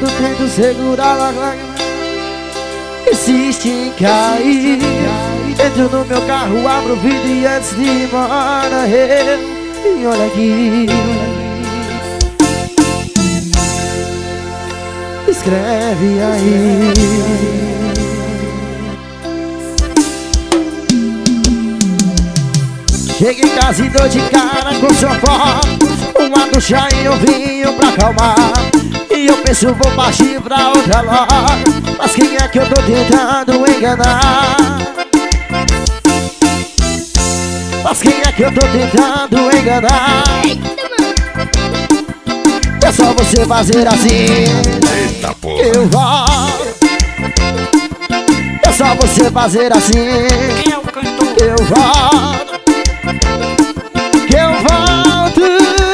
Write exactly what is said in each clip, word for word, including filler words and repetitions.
enquanto tento segurar a lágrima que insiste em cair. Entro no meu carro, abro o vidro e antes de ir embora eu e olha aqui. Escreve aí. Chego em casa e dou de cara com sua foto, uma ducha e um vinho pra acalmar. E eu penso vou partir pra outra loja, mas quem é que eu tô tentando enganar? Mas quem é que eu tô tentando enganar? É só você fazer assim. Eita porra. Eu volto. É só você fazer assim. Quem é o cantor? Eu volto. Que eu volto.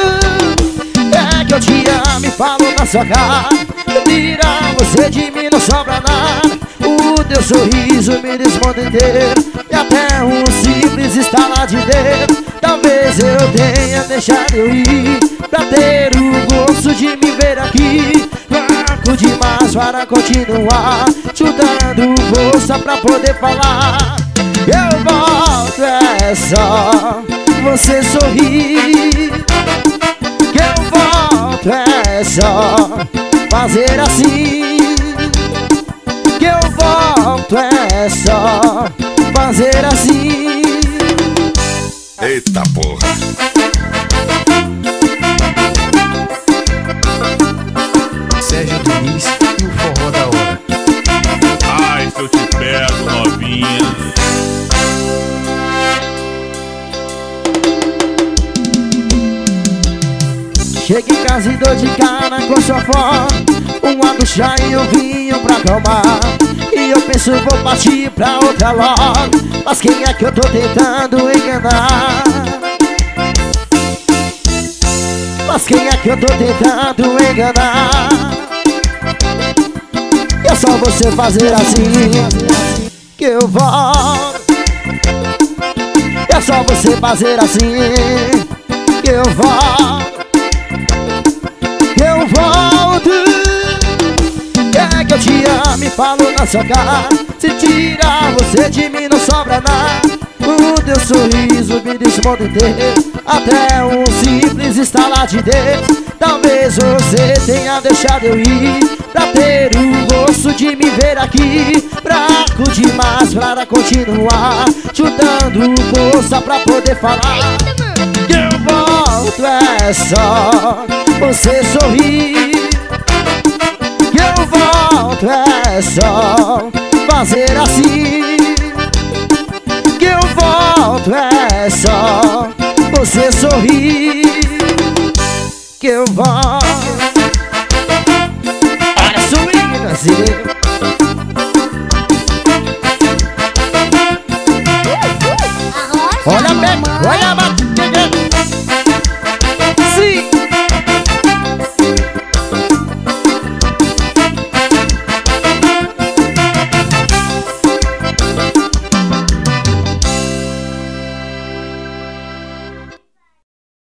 É que eu te amo e falo na sua cara. Tirar você de mim não sobra nada. O teu sorriso me desmonta inteiro. E até um simples estalar de dedo talvez eu tenha deixado eu ir, pra ter o gosto de me ver aqui. Fraco demais para continuar, chutando força pra poder falar. Eu volto, é só você sorrir. Que eu volto, é só fazer assim. Que eu volto, é só fazer assim. Eita porra. Sérgio Diniz e o forró da hora. Ai, se eu te pego, novinha. Chego em casa e dou de cara com sua foto, uma ducha e um vinho pra acalmar. E eu penso vou partir pra outra loja, mas quem é que eu tô tentando enganar? Mas quem é que eu tô tentando enganar? E é só você fazer assim que eu volto. E é só você fazer assim que eu volto. Que eu volto. É que eu te amo e falo na sua cara. Se tirar você de mim não sobra nada. O teu sorriso me desmonta inteiro. Até um simples estalar de dedos talvez você tenha deixado eu ir, pra ter o gosto de me ver aqui. Fraco demais para continuar, chutando força pra poder falar. Que eu volto, é só você sorrir. Que eu volto, é só fazer assim. Que eu volto, é só você sorrir. Que eu volto. Olha swing, Brasil. Olha bem, olha